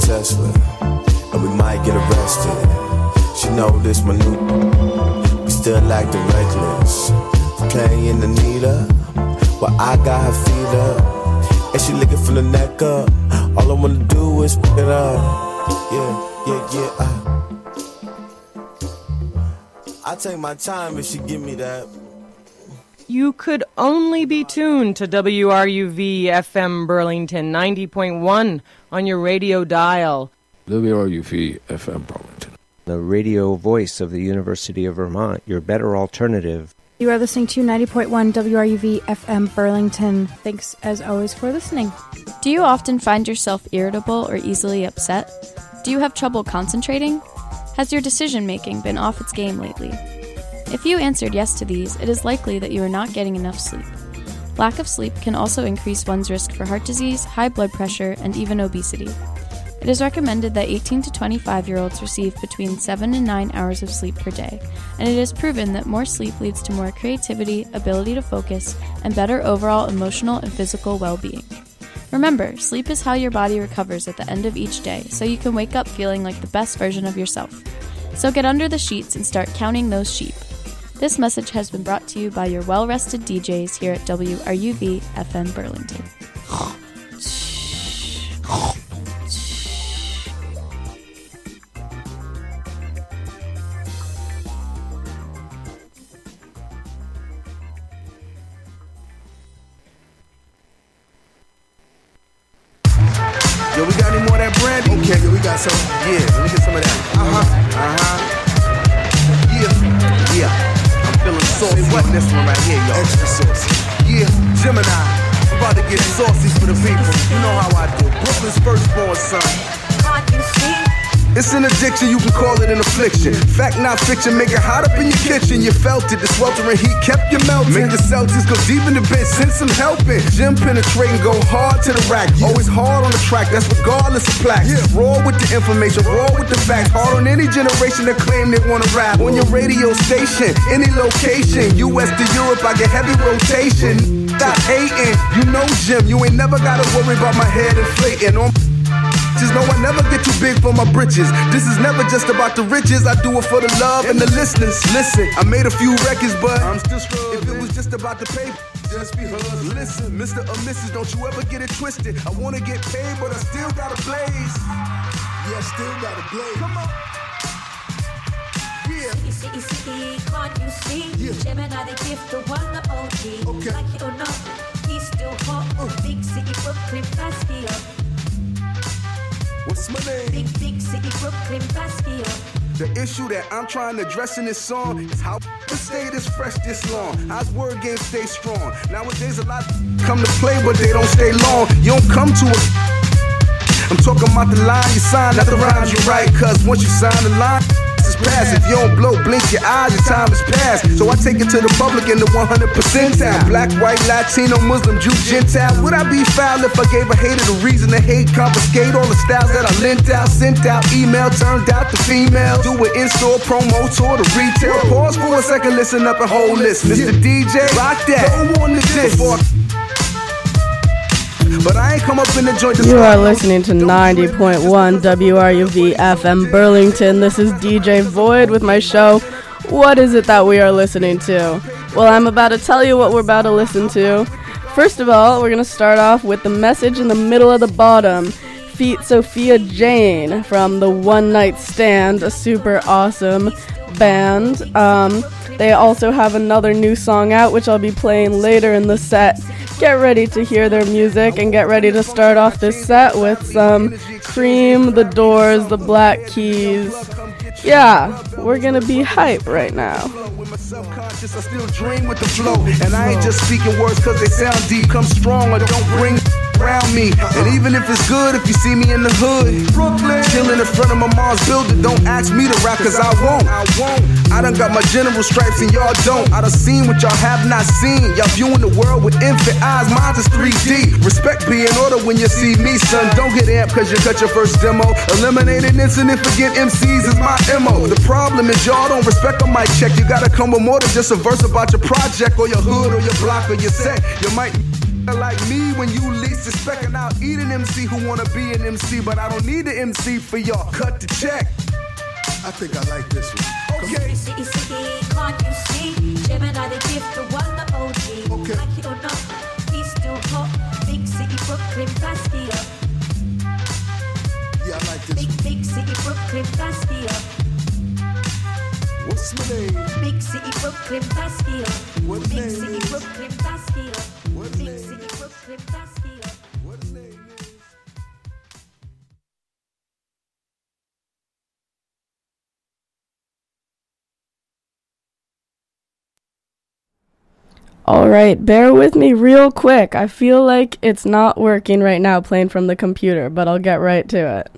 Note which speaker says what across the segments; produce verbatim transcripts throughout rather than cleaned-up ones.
Speaker 1: obsessed with her, and we might get arrested. She know this my new, we still acting reckless. Playing Anita, while I got her feet up, and she licking from the neck up. All I wanna do is pick it up. Yeah, yeah, yeah. I, I take my time if she give me that.
Speaker 2: You could only be tuned to W R U V F M Burlington ninety point one on your radio dial.
Speaker 3: W R U V F M Burlington.
Speaker 4: The radio voice of the University of Vermont, your better alternative.
Speaker 5: You are listening to ninety point one W R U V F M Burlington. Thanks, as always, for listening.
Speaker 6: Do you often find yourself irritable or easily upset? Do you have trouble concentrating? Has your decision-making been off its game lately? If you answered yes to these, it is likely that you are not getting enough sleep. Lack of sleep can also increase one's risk for heart disease, high blood pressure, and even obesity. It is recommended that eighteen to twenty-five-year-olds receive between seven and nine hours of sleep per day, and it is proven that more sleep leads to more creativity, ability to focus, and better overall emotional and physical well-being. Remember, sleep is how your body recovers at the end of each day, so you can wake up feeling like the best version of yourself. So get under the sheets and start counting those sheep. This message has been brought to you by your well-rested D Js here at W R U V F M Burlington.
Speaker 7: Yo, we got any more of that brandy? Okay, yeah, we got some. Yeah, let me get some of that. Uh-huh, uh-huh. Yeah, yeah. I'm feeling saucy what? This one right here, yo. Extra saucy. Yeah, Gemini. I'm about to get saucy for the people. You know how I do. Brooklyn's firstborn son. Can't you see? It's an addiction, you can call it an affliction. Fact, not fiction, make it hot up in your kitchen. You felt it, the sweltering heat kept you melting. Make the Celtics go deep in the bench, send some help in. Gym penetrating, go hard to the rack. Always hard on the track, that's regardless of plaques. Raw with the information, raw with the facts. Hard on any generation that claim they wanna rap. On your radio station, any location. U S to Europe, I get heavy rotation. Stop hating, you know Jim. You ain't never gotta worry about my head inflating. On just know I never get too big for my britches. This is never just about the riches. I do it for the love and the listeners. Listen, I made a few records, but I'm still struggling. If it was just about the paper, just be heard. Listen, Mister or Missus, don't you ever get it twisted. I wanna get paid, but I still gotta blaze. Yeah, I still gotta blaze. Come on. Yeah.
Speaker 8: See, see, see, can't you see? Yeah. Gemini, the gift, the one, the O G. Okay. Like it or not, he's still hot. Uh. Big city, Brooklyn, Basquiat.
Speaker 7: What's my name?
Speaker 8: Big, big city, Brooklyn, Basquiat.
Speaker 7: The issue that I'm trying to address in this song is how the stay this fresh this long. How's word game stay strong? Nowadays a lot come to play, but they don't stay long. You don't come to a. I'm talking about the line you sign, not the rhymes you write. Cause once you sign the line, it's past. If you don't blow, blink your eyes, your time is past. So I take it to the public in the one hundred percentile. Black, white, Latino, Muslim, Jew, Gentile. Would I be foul if I gave a hater the reason to hate? Confiscate all the styles that I lent out, sent out, email, turned out to female. Do an in-store promo, tour to retail. Pause for a second, listen up and hold this. Mister D J, rock that. Go on to this. But I ain't come up in the joint.
Speaker 9: You are listening to ninety point one W R U V F M Burlington. This is D J Void with my show, What Is It That We Are Listening To? Well, I'm about to tell you what we're about to listen to. First of all, we're going to start off with the message in the middle of the bottom. Feat Sophia Jane from the One Night Stand, a super awesome band. Um, they also have another new song out, which I'll be playing later in the set. Get ready to hear their music and get ready to start off this set with some Cream, The Doors, The Black Keys. Yeah, we're gonna be hype right now.
Speaker 7: Subconscious, I still dream with the flow. And I ain't just speaking words cause they sound deep. Come strong or don't bring around me. And even if it's good, if you see me in the hood, Brooklyn, chilling in front of my mom's building, don't ask me to rap cause I won't. I won't. I done got my general stripes and y'all don't. I done seen what y'all have not seen. Y'all viewing the world with infant eyes, mine's is three D. Respect be in order when you see me, son. Don't get amped cause you cut your first demo. Eliminate an incident, forget M Cs is my M O. The problem is y'all don't respect a mic check. You gotta come with more than just a verse about your project or your hood or your block or your set. You might like me when you least disrespecting, I'll eat an M C who wanna be an M C, but I don't need an M C for y'all. Cut the check. I think I like this one. Okay.
Speaker 8: City, city, can't you see? Gemini, the gift, the one, the O G. Okay. Like it or not, he's still hot. Big city, Brooklyn, Bastia.
Speaker 7: Yeah, I like this
Speaker 8: big,
Speaker 7: one.
Speaker 8: Big city, Brooklyn, Bastia.
Speaker 7: What's my name?
Speaker 8: Big city, Brooklyn, Bastia.
Speaker 7: What's
Speaker 8: Big
Speaker 7: name
Speaker 8: city,
Speaker 7: is?
Speaker 8: Brooklyn, Bastia.
Speaker 7: What's
Speaker 8: Big
Speaker 7: name
Speaker 8: city,
Speaker 7: is?
Speaker 8: Brooklyn, Bastia.
Speaker 7: What's name is?
Speaker 9: Alright, bear with me real quick. I feel like it's not working right now playing from the computer, but I'll get right to it.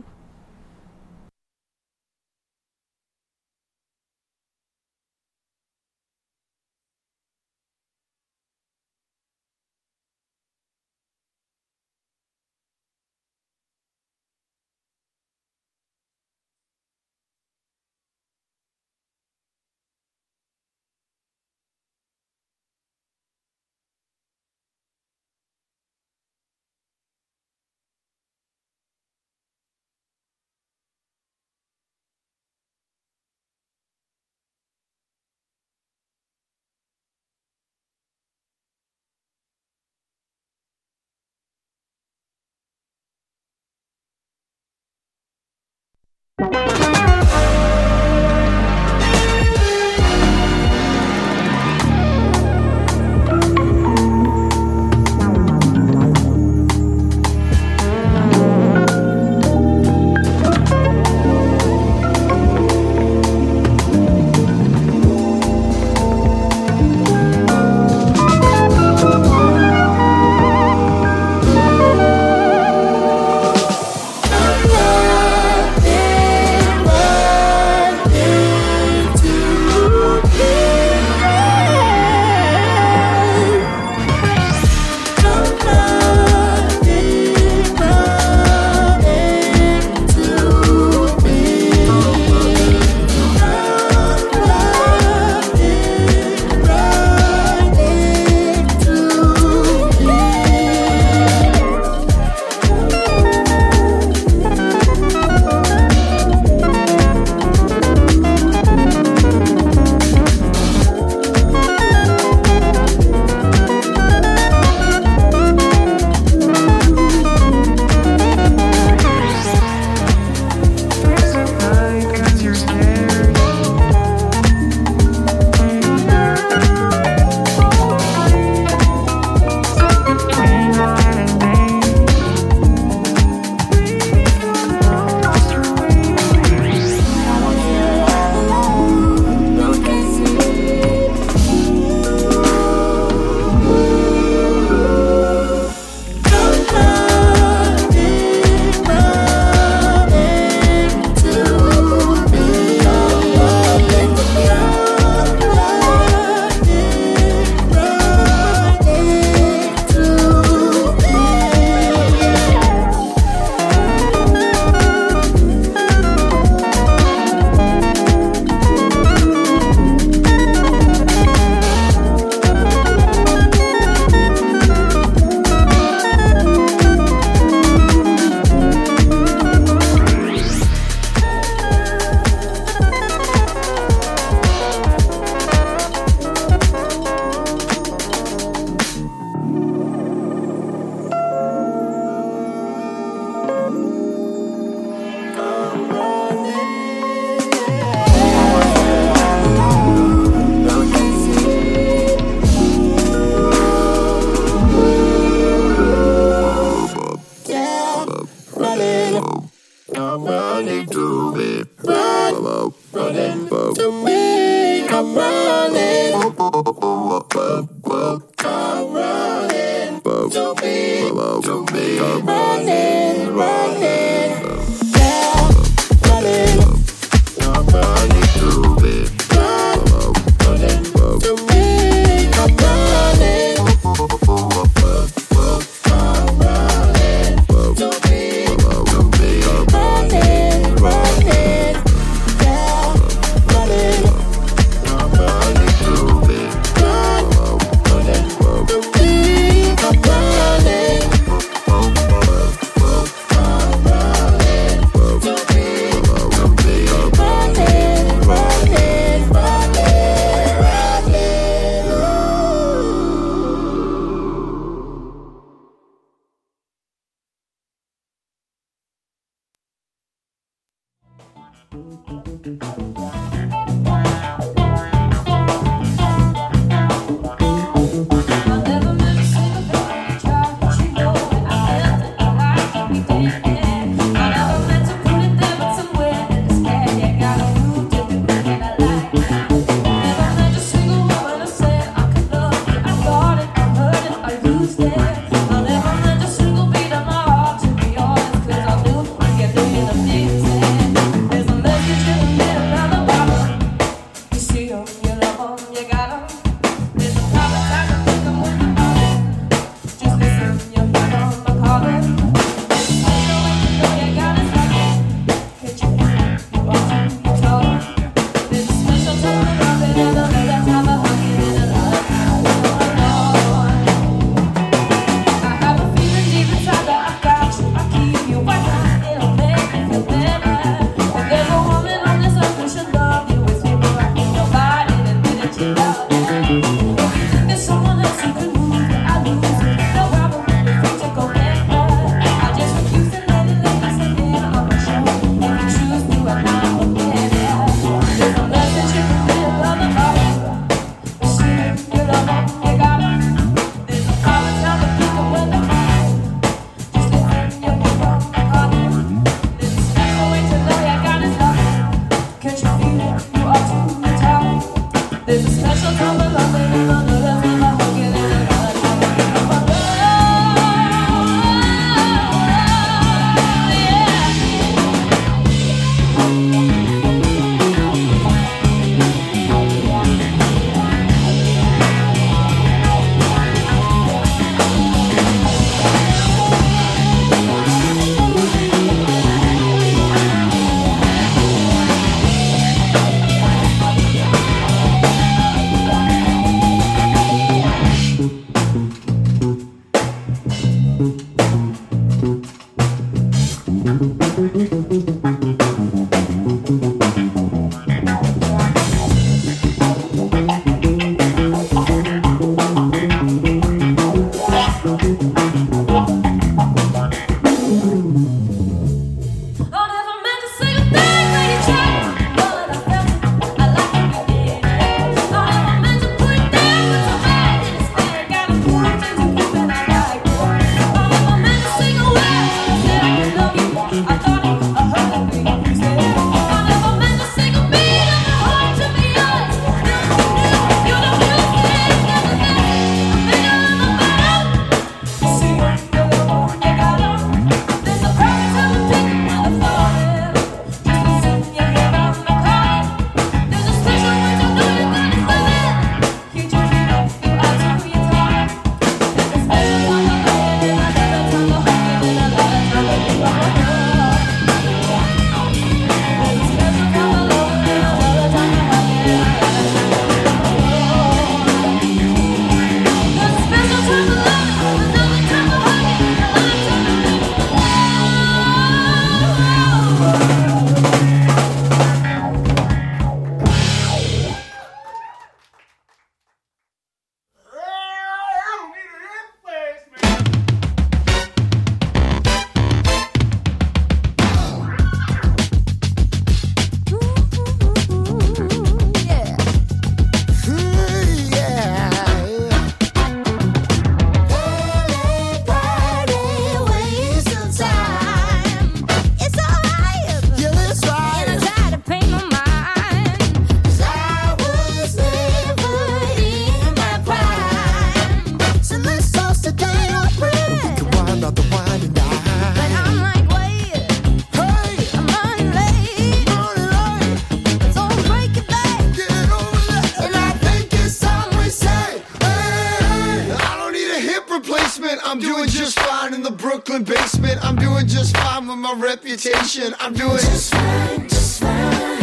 Speaker 10: Reputation, I'm doing just fine, just fine.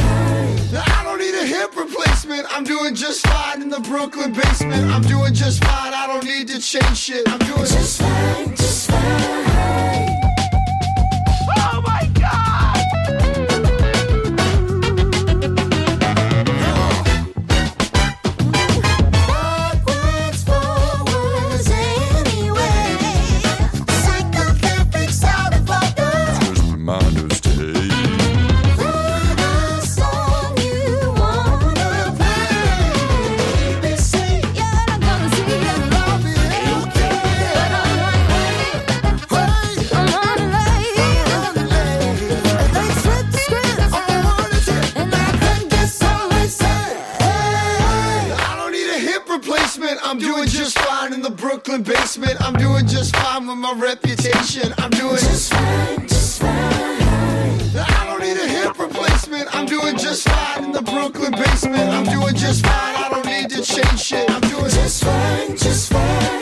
Speaker 10: I don't need a hip replacement. I'm doing just fine in the Brooklyn basement. I'm doing just fine. I don't need to change shit. I'm doing just fine, just fine. Oh my God! Backwards, forwards, anyway. Psychopathic sound of mind is replacement. I'm doing just fine with my reputation. I'm doing just fine, just fine. I don't need a hip replacement. I'm doing just fine in the Brooklyn basement. I'm doing just fine. I don't need to change shit. I'm doing just fine, just fine.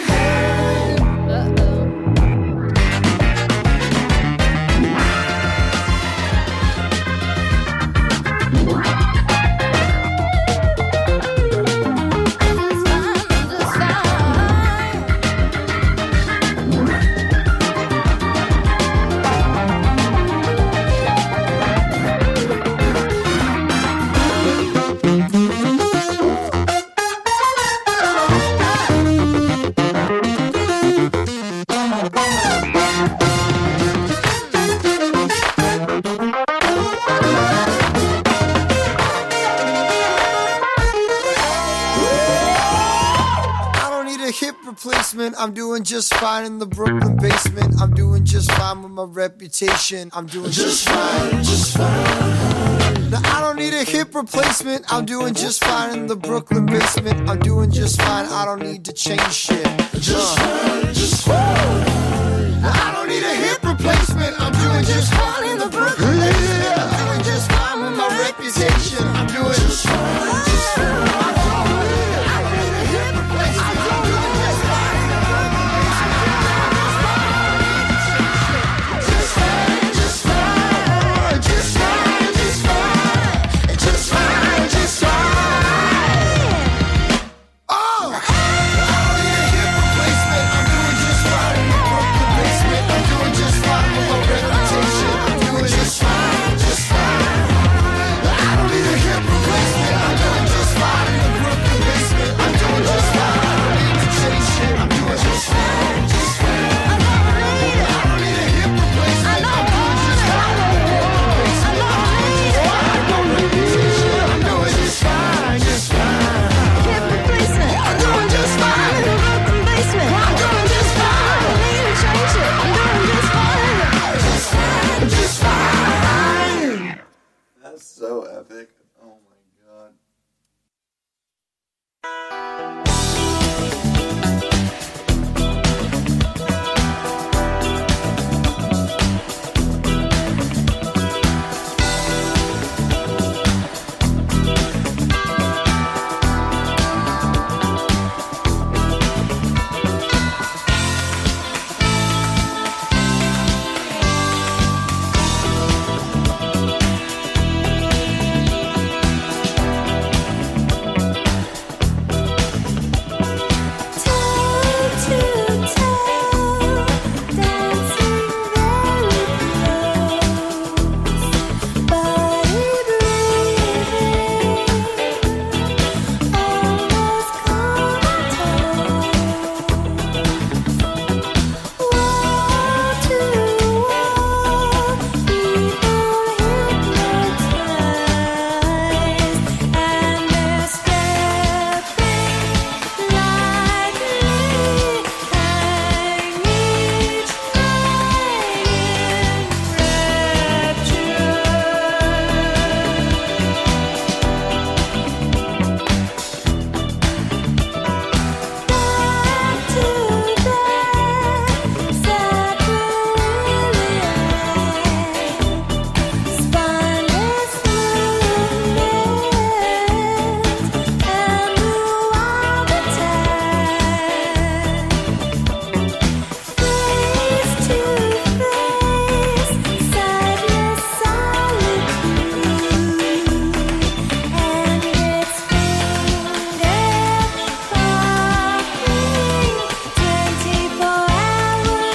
Speaker 10: I'm doing just fine in the Brooklyn basement. I'm doing just fine with my reputation. I'm doing just fine, just fine. Now I don't need a hip replacement. I'm doing just fine in the Brooklyn basement. I'm doing just fine. I don't need to change shit. Just fine, just fine. Now, I don't